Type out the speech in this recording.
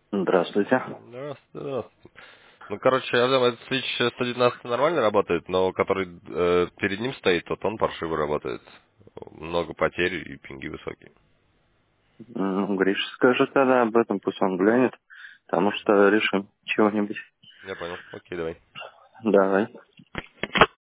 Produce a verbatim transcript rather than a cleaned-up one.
Здравствуйте. Здравствуйте, здравствуйте. Ну, короче, я думаю, этот свич сто девятнадцать нормально работает, но который э, перед ним стоит, вот он паршиво работает. Много потерь и пинги высокие. Ну, Гриша скажет тогда об этом, пусть он глянет, потому что решим чего-нибудь. Я понял. Окей, давай. Давай.